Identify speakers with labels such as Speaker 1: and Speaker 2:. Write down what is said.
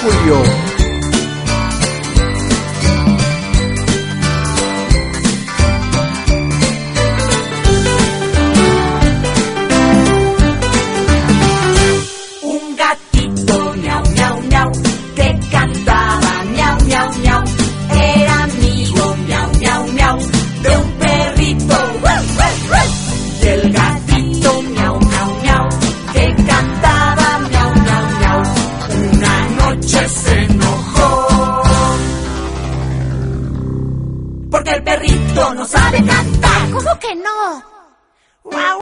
Speaker 1: murió.
Speaker 2: Un gatito miau, miau, miau, que cantaba miau, miau, miau, era amigo miau, miau, miau, de un perrito. Y el gatito miau, miau, miau, que cantaba miau, miau, miau, una noche se enojó porque el perrito no sabe cantar.
Speaker 3: ¿Cómo que no?